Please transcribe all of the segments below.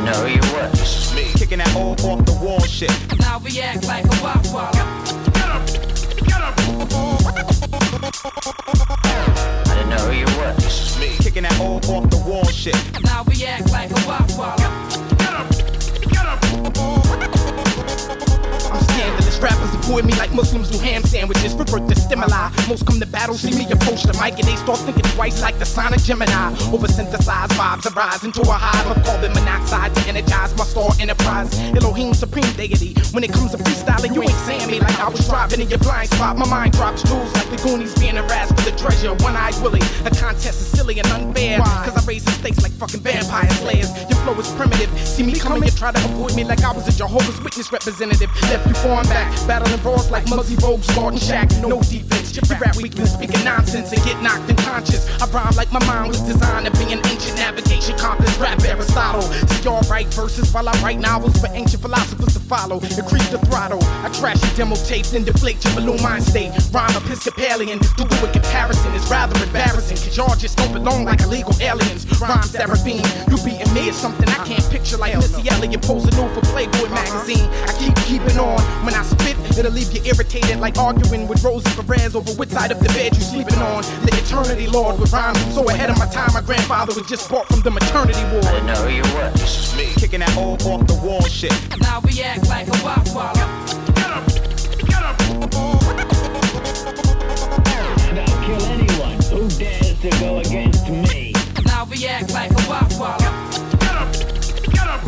didn't know who you were. This is me. Kicking that old off the wall shit. Now react like a wop wop. Get up! Get up! I didn't know who you were. This is me. Kicking that old off the wall shit. Now react like a wop wop. Get up! Get up! I'm scandalous. Rappers avoid me like Muslims do ham sandwiches. Revert the stimuli. Most come to battle, see me approach the mic, and they start thinking twice like the sonic Gemini. Oversynthesized vibes arise into a hive of carbon monoxide to energize my star enterprise. Elohim, supreme deity. When it comes to freestyling, you ain't saying me like I was driving in your blind spot. My mind drops jewels like the Goonies being harassed for the treasure. One-eyed Willie. A contest is silly and unfair. Cause I raise the stakes like fucking vampire slayers. Your flow is primitive. See me coming, you try to avoid me like I was a Jehovah's Witness representative. Left you falling back, battling brawls like Muggsy Bogues, Garden Shack. No defense, your rap weakness, speaking nonsense and get knocked unconscious. I rhyme like my mind was designed to be an ancient navigation compass. Rap Aristotle. See y'all write verses while I write novels for ancient philosophers to follow. Increase the throttle. I trash your demo tapes and deflate your balloon mind state. Rhyme Episcopalian. To do a comparison is rather embarrassing. Cause y'all just don't belong like illegal aliens. Rhyme Seraphine. You beating me is something I can't picture like Missy Elliott posing new for Playboy magazine. I keeping on. When I spit, it'll leave you irritated like arguing with Rosie Perez over which side of the bed you sleeping on. The eternity lord with rhymes so ahead of my time. My grandfather was just brought from the maternity ward. I didn't know who you were. This is me. Kicking that old off the wall shit. Now react like a wop wop. Get up! Get up! And I'll kill anyone who dares to go against me. Now react like a wop wop. Get up! Get up!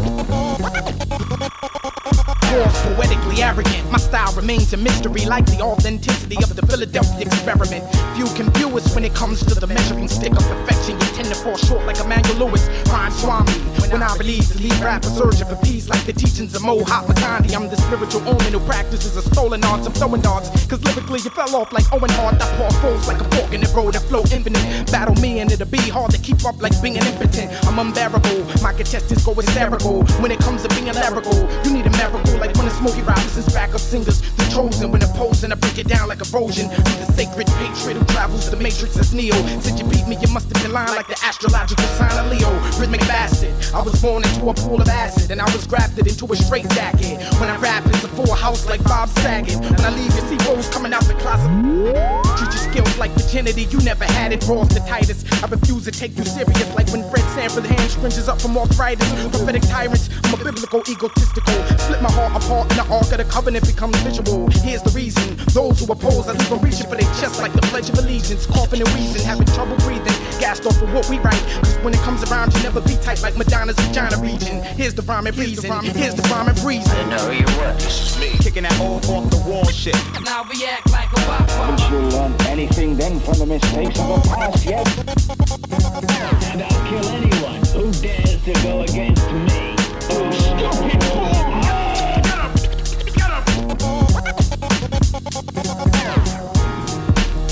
Force poetically arrogant. My style remains a mystery like the authenticity of the Philadelphia experiment. Few can view us when it comes to the measuring stick of perfection. You tend to fall short like Emmanuel Lewis. Rhyme Swami. When I release, the lead rapper searching for peace like the teachings of Mohat Gandhi. I'm the spiritual omen who practices a stolen art of throwing darts. Cause lyrically you fell off like Owen Hart. I pour foes like a fork in the road that flow infinite. Battle me and it'll be hard to keep up like being impotent. I'm unbearable. My contestants go hysterical. When it comes to being lyrical, you need a miracle like when the Smokey Robinson's backup singers. The chosen when opposing, I break it down like erosion. I'm the sacred patriot who travels the matrix as Neo. Since you beat me, you must have been lying like the astrological sign of Leo. Rhythmic bastard. I was born into a pool of acid and I was grafted into a straight jacket. When I rap, it's a full house like Bob Saget. And I leave you see rose coming out the closet. Treat your skills like virginity, you never had it. Raws to Titus. I refuse to take you serious like when Fred Sanford hamstrings up from arthritis. Prophetic tyrants, I'm a biblical egotistical. Split my heart apart and the ark of the covenant becomes visual. Here's the reason. Those who oppose, I leave them reaching for their chest like the Pledge of Allegiance. Coughing and wheezing, having trouble breathing. Gassed off of what we write. Cause when it comes around, you never be tight like Madonna's vagina region. Here's the rhyme and reason. Here's the rhyme and reason. I didn't know who you were. This is me. Kicking that old off the wall shit. Now react like a wop wop. Haven't you learned anything then from the mistakes of the past yet? And I'll kill anyone who dares to go against me. Oh, stupid fool! Get up! Get up!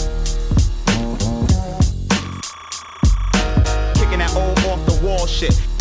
Kicking that old off the wall shit.